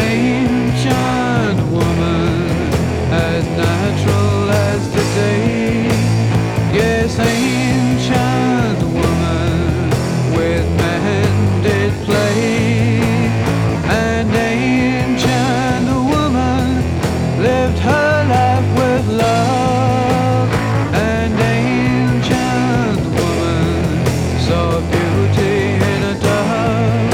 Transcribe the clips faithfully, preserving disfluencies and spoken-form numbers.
ancient woman, as natural as the day. Yes, ancient woman, with men did play. And ancient woman lived her life with love. And ancient woman saw beauty in a dove.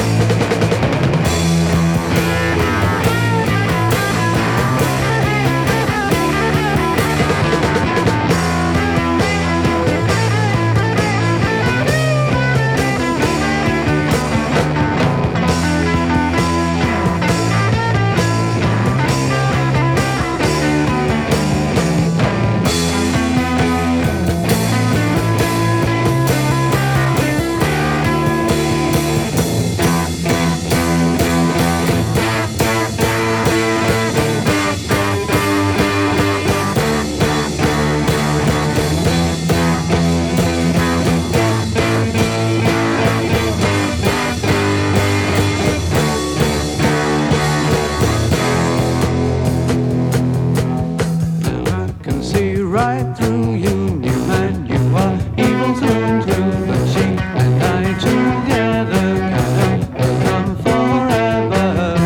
Right through you, new man, you are evil through and through. But she and I together can overcome forever.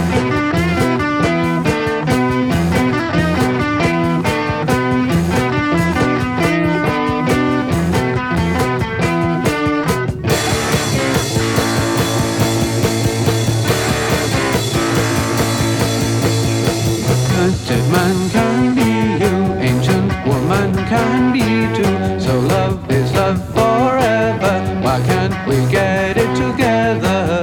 Dead man can be you, ancient woman can be too. So love is love forever. Why can't we get it together?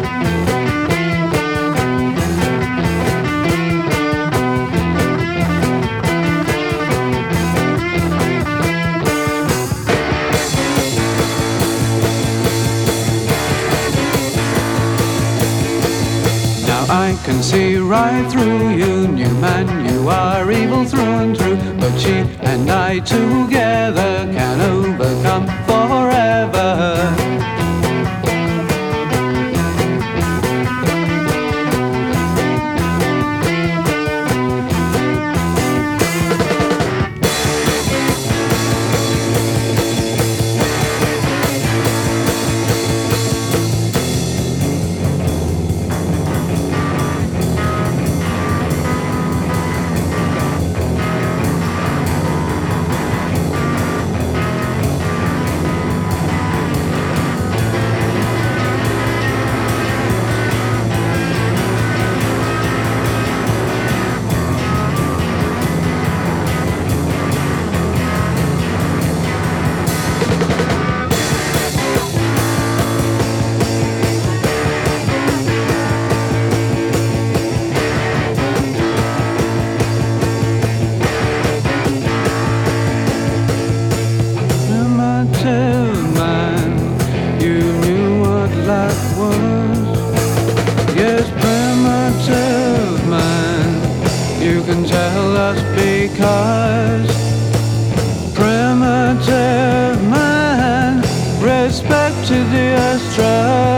Now I can see right through you, new man, you are evil through and through. But she and I together can overcome forever. Yes, primitive man, you can tell us because primitive man respected the astra.